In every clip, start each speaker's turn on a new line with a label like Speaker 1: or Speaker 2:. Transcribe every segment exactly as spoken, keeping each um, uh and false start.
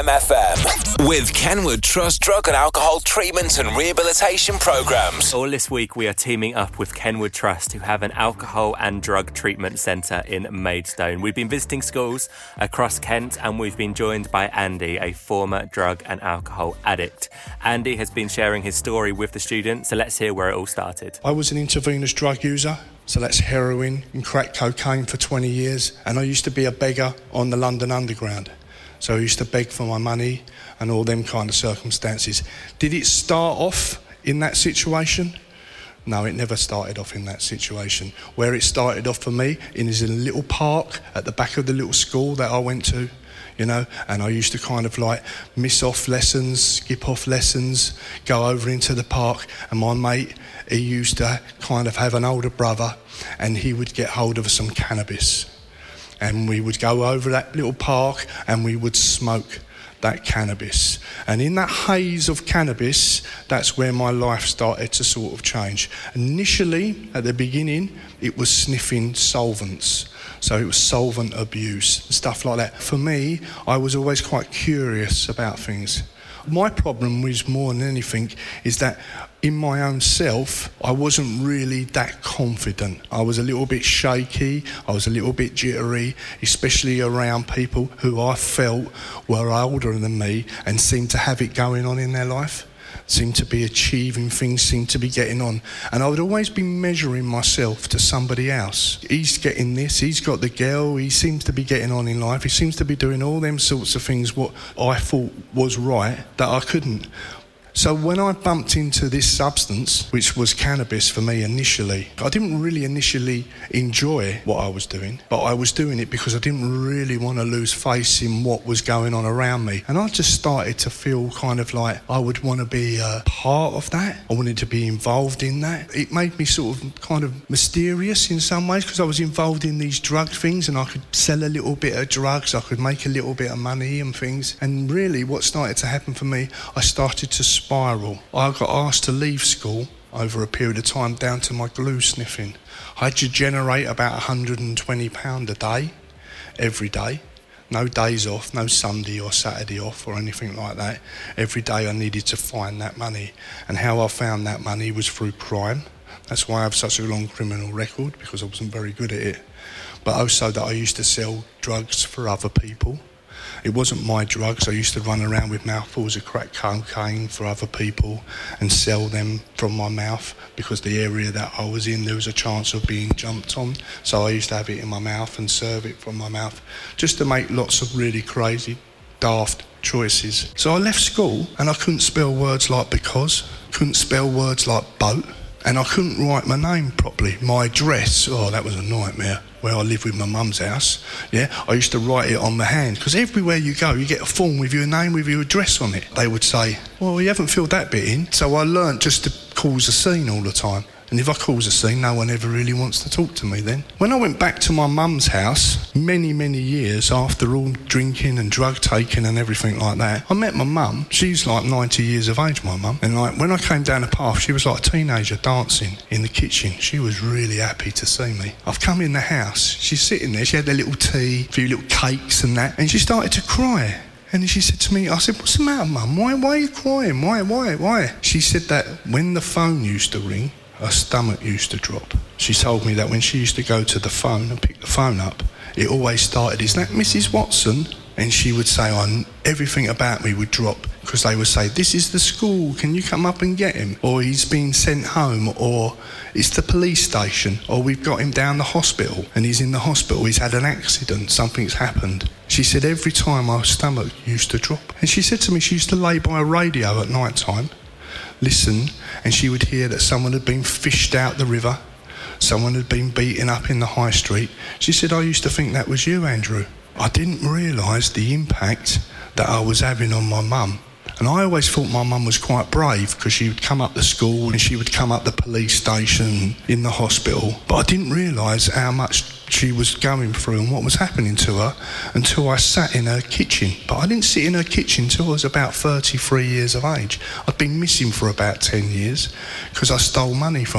Speaker 1: M F M with Kenwood Trust Drug and Alcohol Treatment and Rehabilitation Programmes.
Speaker 2: All this week we are teaming up with Kenwood Trust, who have an alcohol and drug treatment centre in Maidstone. We've been visiting schools across Kent and we've been joined by Andy, a former drug and alcohol addict. Andy has been sharing his story with the students, so let's hear where it all started.
Speaker 3: I was an intravenous drug user. So that's heroin and crack cocaine for twenty years. And I used to be a beggar on the London Underground. So I used to beg for my money and all them kind of circumstances. Did it start off in that situation? No, it never started off in that situation. Where it started off for me is in a little park at the back of the little school that I went to, you know, and I used to kind of like miss off lessons, skip off lessons, go over into the park, and my mate, he used to kind of have an older brother and he would get hold of some cannabis. And we would go over that little park and we would smoke that cannabis. And in that haze of cannabis, that's where my life started to sort of change. Initially, at the beginning, it was sniffing solvents. So it was solvent abuse, stuff like that. For me, I was always quite curious about things. My problem was more than anything is that in my own self, I wasn't really that confident. I was a little bit shaky, I was a little bit jittery, especially around people who I felt were older than me and seemed to have it going on in their life, seemed to be achieving things, seemed to be getting on. And I would always be measuring myself to somebody else. He's getting this, he's got the girl, he seems to be getting on in life, he seems to be doing all them sorts of things what I thought was right that I couldn't. So when I bumped into this substance, which was cannabis for me initially, I didn't really initially enjoy what I was doing, but I was doing it because I didn't really want to lose face in what was going on around me. And I just started to feel kind of like I would want to be a part of that. I wanted to be involved in that. It made me sort of kind of mysterious in some ways because I was involved in these drug things and I could sell a little bit of drugs, I could make a little bit of money and things. And really what started to happen for me, I started to spiral. I got asked to leave school over a period of time down to my glue sniffing. I had to generate about one hundred twenty pounds a day, every day. No days off, no Sunday or Saturday off or anything like that. Every day I needed to find that money. And how I found that money was through crime. That's why I have such a long criminal record, because I wasn't very good at it. But also that I used to sell drugs for other people. It wasn't my drugs. I used to run around with mouthfuls of crack cocaine for other people and sell them from my mouth because the area that I was in, there was a chance of being jumped on. So I used to have it in my mouth and serve it from my mouth just to make lots of really crazy, daft choices. So I left school and I couldn't spell words like because, couldn't spell words like boat, and I couldn't write my name properly. My address, oh, that was a nightmare. Where I live with my mum's house, yeah, I used to write it on the hand, because everywhere you go, you get a form with your name, with your address on it. They would say, well, you haven't filled that bit in. So I learnt just to cause a scene all the time. And if I cause a scene, no one ever really wants to talk to me then. When I went back to my mum's house, many, many years after all drinking and drug taking and everything like that, I met my mum. She's like ninety years of age, my mum. And like when I came down the path, she was like a teenager dancing in the kitchen. She was really happy to see me. I've come in the house. She's sitting there. She had a little tea, a few little cakes and that. And she started to cry. And she said to me, I said, what's the matter, mum? Why, why are you crying? Why, why, why? She said that when the phone used to ring, her stomach used to drop. She told me that when she used to go to the phone and pick the phone up, it always started, is that Missus Watson? And she would say, oh, everything about me would drop because they would say, this is the school, can you come up and get him? Or he's been sent home, or it's the police station, or we've got him down the hospital and he's in the hospital, he's had an accident, something's happened. She said every time her stomach used to drop. And she said to me she used to lay by a radio at night time, listen, and she would hear that someone had been fished out the river, someone had been beaten up in the high street. She said, I used to think that was you, Andrew. I didn't realise the impact that I was having on my mum. And I always thought my mum was quite brave because she would come up the school and she would come up the police station, in the hospital. But I didn't realise how much she was going through and what was happening to her until I sat in her kitchen. But I didn't sit in her kitchen until I was about thirty-three years of age. I'd been missing for about ten years because I stole money from her.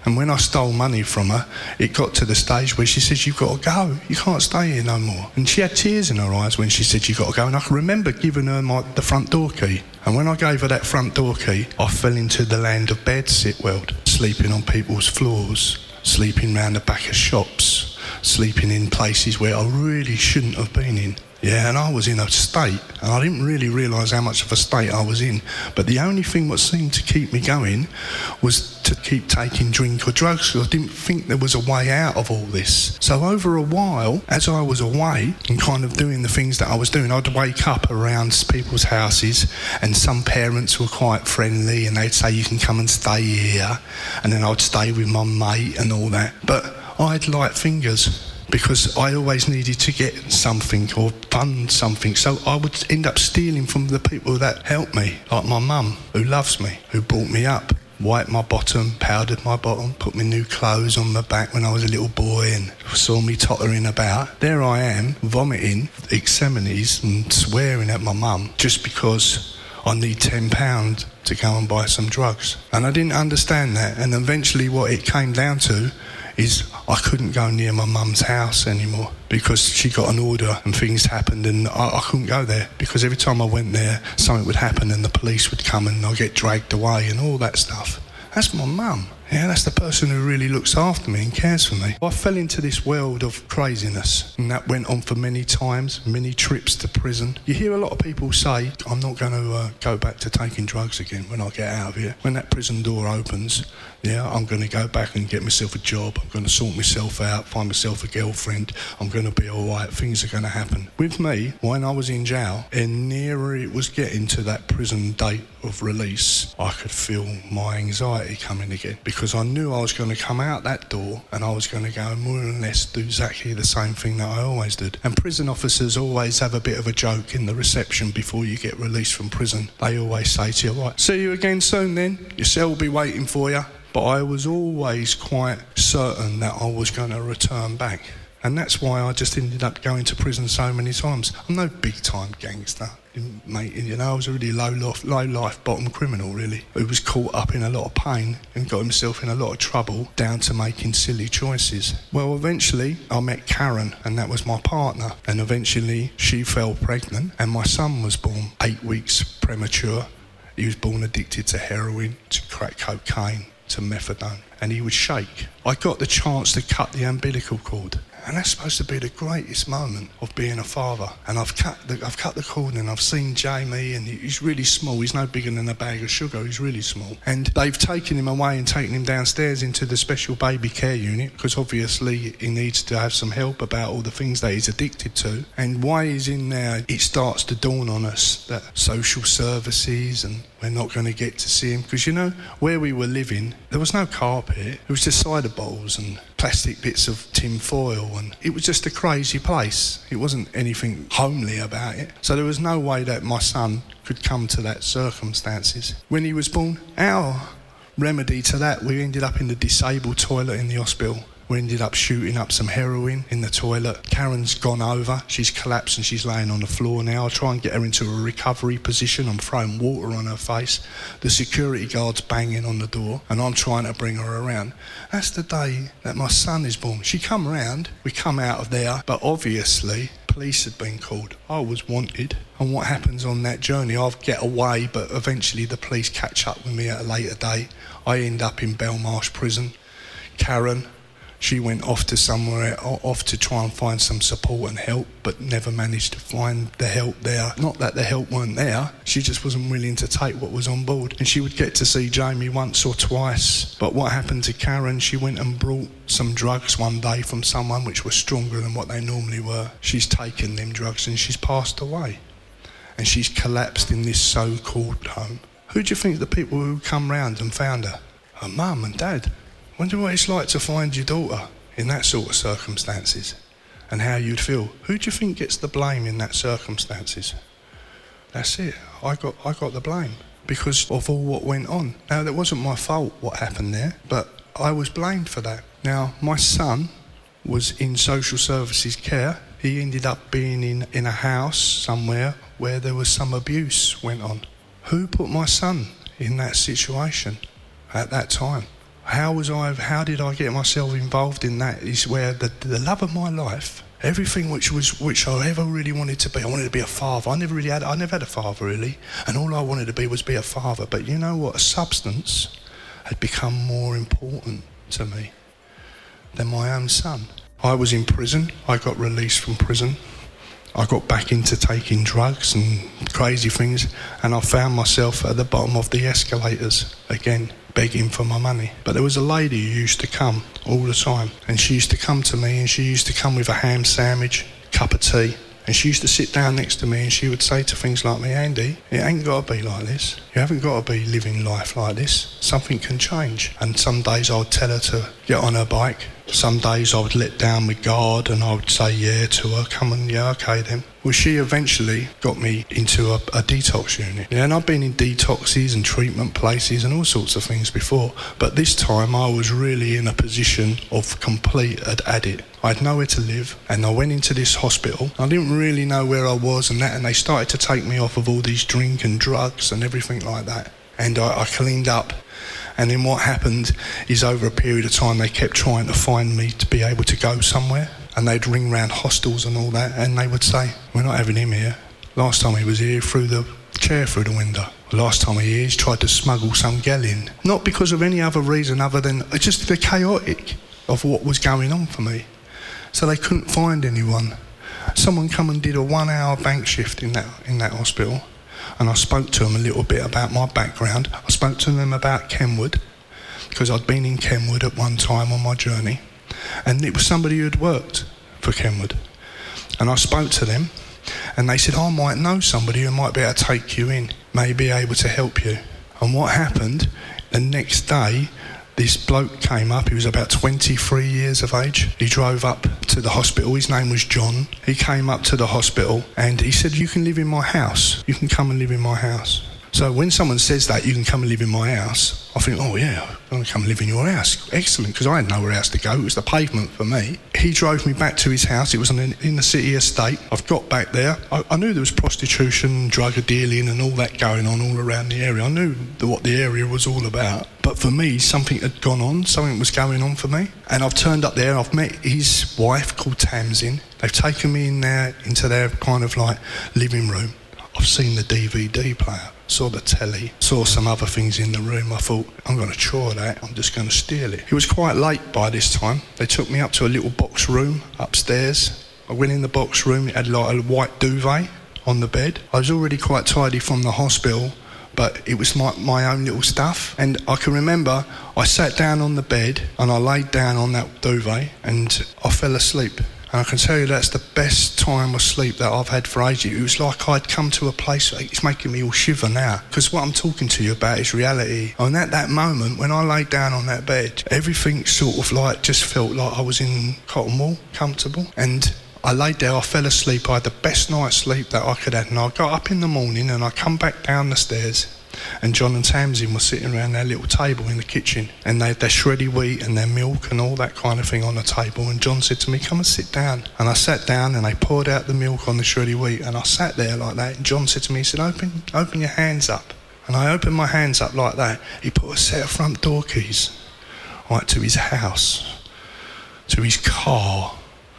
Speaker 3: And when I stole money from her, it got to the stage where she said, you've got to go. You can't stay here no more. And she had tears in her eyes when she said, you've got to go. And I can remember giving her my, the front door key. And when I gave her that front door key, I fell into the land of bed-sit world, sleeping on people's floors, sleeping round the back of shops, sleeping in places where I really shouldn't have been in. Yeah, and I was in a state, and I didn't really realise how much of a state I was in. But the only thing that seemed to keep me going was to keep taking drink or drugs, because I didn't think there was a way out of all this. So over a while, as I was away and kind of doing the things that I was doing, I'd wake up around people's houses, and some parents were quite friendly, and they'd say, you can come and stay here. And then I'd stay with my mate and all that. But I had light fingers, because I always needed to get something or fund something. So I would end up stealing from the people that helped me, like my mum, who loves me, who brought me up, wiped my bottom, powdered my bottom, put me new clothes on my back when I was a little boy and saw me tottering about. There I am, vomiting extremities and swearing at my mum just because I need ten pounds to go and buy some drugs. And I didn't understand that. And eventually what it came down to is I couldn't go near my mum's house anymore because she got an order and things happened, and I, I couldn't go there because every time I went there something would happen and the police would come and I'd get dragged away and all that stuff. That's my mum. Yeah, that's the person who really looks after me and cares for me. I fell into this world of craziness, and that went on for many times, many trips to prison. You hear a lot of people say, I'm not going to uh, go back to taking drugs again when I get out of here. When that prison door opens, yeah, I'm going to go back and get myself a job. I'm going to sort myself out, find myself a girlfriend. I'm going to be all right. Things are going to happen. With me, when I was in jail, and nearer it was getting to that prison date of release, I could feel my anxiety coming again, because I knew I was going to come out that door and I was going to go and more or less do exactly the same thing that I always did. And prison officers always have a bit of a joke in the reception before you get released from prison. They always say to you, right, see you again soon then, your cell will be waiting for you. But I was always quite certain that I was going to return back. And that's why I just ended up going to prison so many times. I'm no big-time gangster, mate. You know, I was a really low-life, low-life bottom criminal, really, who was caught up in a lot of pain and got himself in a lot of trouble down to making silly choices. Well, eventually, I met Karen, and that was my partner. And eventually, she fell pregnant, and my son was born eight weeks premature. He was born addicted to heroin, to crack cocaine, to methadone, and he would shake. I got the chance to cut the umbilical cord, and that's supposed to be the greatest moment of being a father. And I've cut the, I've cut the cord, and I've seen Jamie, and he's really small. He's no bigger than a bag of sugar. He's really small. And they've taken him away and taken him downstairs into the special baby care unit, because obviously he needs to have some help about all the things that he's addicted to. And while he's in there, it starts to dawn on us that social services, and we're not going to get to see him, because, you know, where we were living, there was no carpet. It was just cider bottles and plastic bits of tin foil, and it was just a crazy place. It wasn't anything homely about it. So there was no way that my son could come to that circumstances. When he was born, our remedy to that, we ended up in the disabled toilet in the hospital. We ended up shooting up some heroin in the toilet. Karen's gone over. She's collapsed and she's laying on the floor now. I try and get her into a recovery position. I'm throwing water on her face. The security guard's banging on the door and I'm trying to bring her around. That's the day that my son is born. She come round. We come out of there. But obviously, police had been called. I was wanted. And what happens on that journey? I'll get away, but eventually the police catch up with me at a later date. I end up in Belmarsh prison. Karen, she went off to somewhere, off to try and find some support and help, but never managed to find the help there. Not that the help weren't there, she just wasn't willing to take what was on board. And she would get to see Jamie once or twice. But what happened to Karen, she went and brought some drugs one day from someone which was stronger than what they normally were. She's taken them drugs and she's passed away. And she's collapsed in this so-called home. Who do you think the people who come round and found her? Her mum and dad. Wonder what it's like to find your daughter in that sort of circumstances and how you'd feel. Who do you think gets the blame in that circumstances? That's it. I got I got the blame because of all what went on. Now, that wasn't my fault what happened there, but I was blamed for that. Now, my son was in social services care. He ended up being in, in a house somewhere where there was some abuse went on. Who put my son in that situation at that time? How was I, how did I get myself involved in that? Is where the, the love of my life, everything which was which I ever really wanted to be. I wanted to be a father. I never really had I never had a father really, and all I wanted to be was be a father. But you know what? A substance had become more important to me than my own son. I was in prison. I got released from prison. I got back into taking drugs and crazy things, and I found myself at the bottom of the escalators again, begging for my money. But there was a lady who used to come all the time, and she used to come to me, and she used to come with a ham sandwich, cup of tea, and she used to sit down next to me, and she would say to things like me, Andy, it ain't got to be like this. You haven't got to be living life like this. Something can change. And some days I would tell her to get on her bike. Some days I would let down my guard and I would say yeah to her, come on, yeah, okay then. Well, she eventually got me into a, a detox unit. Yeah, and I've been in detoxes and treatment places and all sorts of things before, but this time I was really in a position of complete addict. I had nowhere to live, and I went into this hospital. I didn't really know where I was and that, and they started to take me off of all these drink and drugs and everything like that. And I, I cleaned up. And then what happened is over a period of time they kept trying to find me to be able to go somewhere, and they'd ring round hostels and all that, and they would say, we're not having him here. Last time he was here, threw the chair through the window. Last time he he's tried to smuggle some gal in. Not because of any other reason other than just the chaotic of what was going on for me. So they couldn't find anyone. Someone come and did a one hour bank shift in that in that hospital. And I spoke to them a little bit about my background. I spoke to them about Kenwood, because I'd been in Kenwood at one time on my journey, and it was somebody who had worked for Kenwood. And I spoke to them, and they said, I might know somebody who might be able to take you in, may be able to help you. And what happened, the next day, this bloke came up. He was about twenty-three years of age. He drove up to the hospital. His name was John. He came up to the hospital and he said, you can live in my house. You can come and live in my house. So when someone says that, you can come and live in my house, I think, oh yeah, I'm going to come and live in your house. Excellent, because I had nowhere else to go. It was the pavement for me. He drove me back to his house. It was in, in the city estate. I've got back there. I, I knew there was prostitution, drug dealing and all that going on all around the area. I knew the, what the area was all about. But for me, something had gone on. Something was going on for me. And I've turned up there and I've met his wife called Tamsin. They've taken me in there into their kind of like living room. I've seen the D V D player, saw the telly, saw some other things in the room. I thought, I'm going to try that, I'm just going to steal it. It was quite late by this time. They took me up to a little box room upstairs. I went in the box room, it had like a white duvet on the bed. I was already quite tidy from the hospital, but it was my, my own little stuff. And I can remember I sat down on the bed and I laid down on that duvet and I fell asleep. And I can tell you that's the best time of sleep that I've had for ages. It was like I'd come to a place, it's making me all shiver now, because what I'm talking to you about is reality. And at that moment, when I laid down on that bed, everything sort of like just felt like I was in Cottonwall, comfortable. And I laid there, I fell asleep, I had the best night's sleep that I could have. And I got up in the morning and I come back down the stairs, and John and Tamsin were sitting around their little table in the kitchen, and they had their shreddy wheat and their milk and all that kind of thing on the table. And John said to me, come and sit down. And I sat down and they poured out the milk on the shreddy wheat, and I sat there like that. And John said to me, he said, open, open your hands up. And I opened my hands up like that. He put a set of front door keys right to his house, to his car,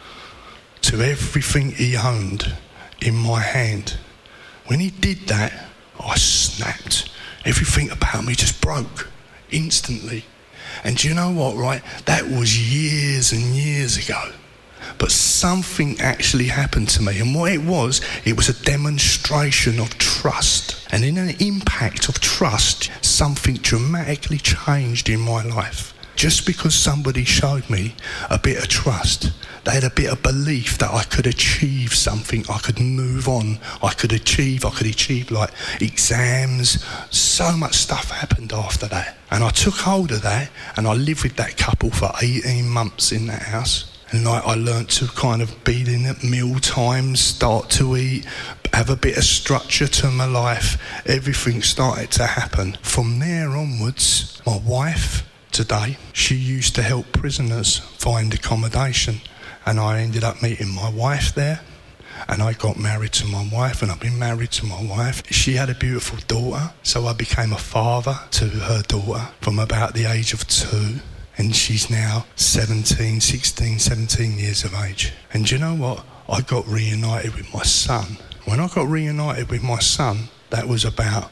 Speaker 3: to everything he owned in my hand. When he did that, I snapped. Everything about me just broke instantly. And do you know what, right? That was years and years ago. But something actually happened to me. And what it was, it was a demonstration of trust. And in an impact of trust, something dramatically changed in my life. Just because somebody showed me a bit of trust, they had a bit of belief that I could achieve something, I could move on, I could achieve, I could achieve like exams. So much stuff happened after that. And I took hold of that and I lived with that couple for eighteen months in that house. And like I learnt to kind of be in at meal times, start to eat, have a bit of structure to my life. Everything started to happen. From there onwards, my wife today, she used to help prisoners find accommodation, and I ended up meeting my wife there, And I got married to my wife, and I've been married to my wife. She had a beautiful daughter, so I became a father to her daughter from about the age of two. And she's now seventeen, sixteen, seventeen years of age. And do you know what? I got reunited with my son. When I got reunited with my son, that was about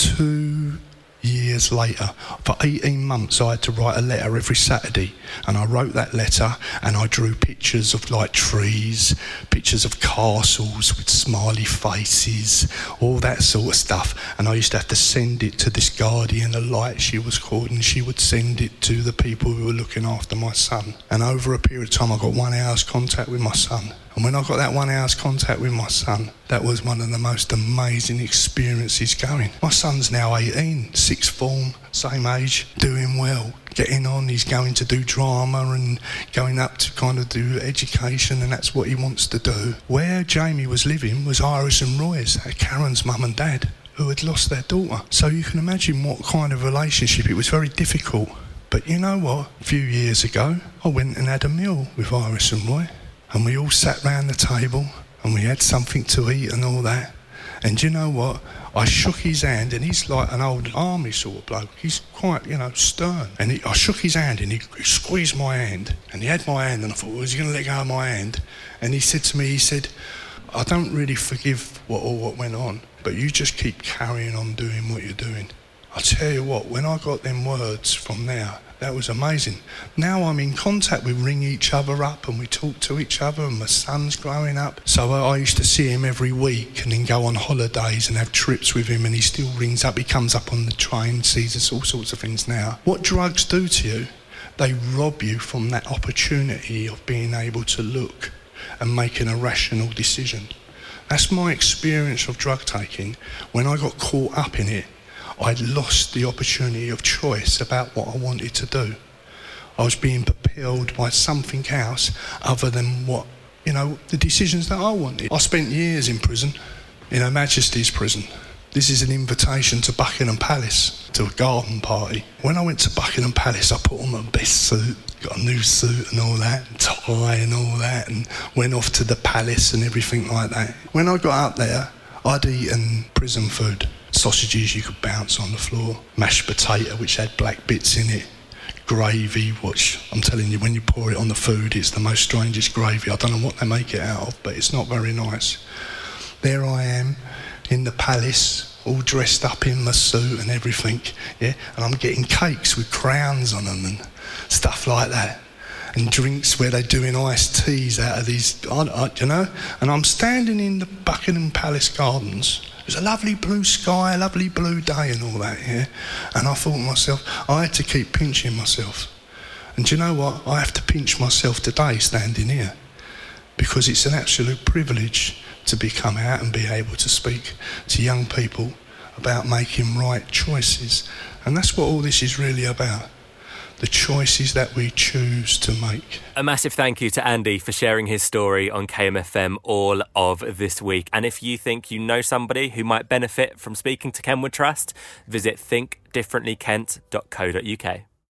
Speaker 3: two years later. For eighteen months I had to write a letter every Saturday, and I wrote that letter and I drew pictures of like trees, pictures of castles with smiley faces, all that sort of stuff, and I used to have to send it to this guardian of light, she was called, and she would send it to the people who were looking after my son. And over a period of time I got one hour's contact with my son. And when I got that one hour's contact with my son, that was one of the most amazing experiences going. My son's now eighteen, sixth form, same age, doing well, getting on. He's going to do drama and going up to kind of do education, and that's what he wants to do. Where Jamie was living was Iris and Roy's, Karen's mum and dad, who had lost their daughter. So you can imagine what kind of relationship. It was very difficult. But you know what? A few years ago, I went and had a meal with Iris and Roy. And we all sat round the table and we had something to eat and all that. And you know what? I shook his hand, and he's like an old army sort of bloke. He's quite, you know, stern. And he, I shook his hand, and he, he squeezed my hand. And he had my hand, and I thought, well, is he going to let go of my hand? And he said to me, he said, I don't really forgive what all what went on, but you just keep carrying on doing what you're doing. I tell you what, when I got them words from there, that was amazing. Now I'm in contact, we ring each other up and we talk to each other, and my son's growing up. So I used to see him every week and then go on holidays and have trips with him, and he still rings up, he comes up on the train, sees us, all sorts of things now. What drugs do to you, they rob you from that opportunity of being able to look and making a rational decision. That's my experience of drug taking. When I got caught up in it, I'd lost the opportunity of choice about what I wanted to do. I was being propelled by something else other than what, you know, the decisions that I wanted. I spent years in prison, in Her Majesty's prison. This is an invitation to Buckingham Palace, to a garden party. When I went to Buckingham Palace, I put on my best suit, got a new suit and all that, and tie and all that, and went off to the palace and everything like that. When I got up there, I'd eaten prison food. Sausages you could bounce on the floor, mashed potato which had black bits in it, gravy which, I'm telling you, when you pour it on the food, it's the most strangest gravy. I don't know what they make it out of, but it's not very nice. There I am in the palace, all dressed up in my suit and everything, yeah, and I'm getting cakes with crowns on them and stuff like that, and drinks where they're doing iced teas out of these, I, I, you know, and I'm standing in the Buckingham Palace gardens. It was a lovely blue sky, a lovely blue day and all that, yeah? And I thought to myself, I had to keep pinching myself. And do you know what? I have to pinch myself today standing here, because it's an absolute privilege to be come out and be able to speak to young people about making right choices. And that's what all this is really about. The choices that we choose to make.
Speaker 2: A massive thank you to Andy for sharing his story on K M F M all of this week. And if you think you know somebody who might benefit from speaking to Kenwood Trust, visit think differently kent dot co dot uk.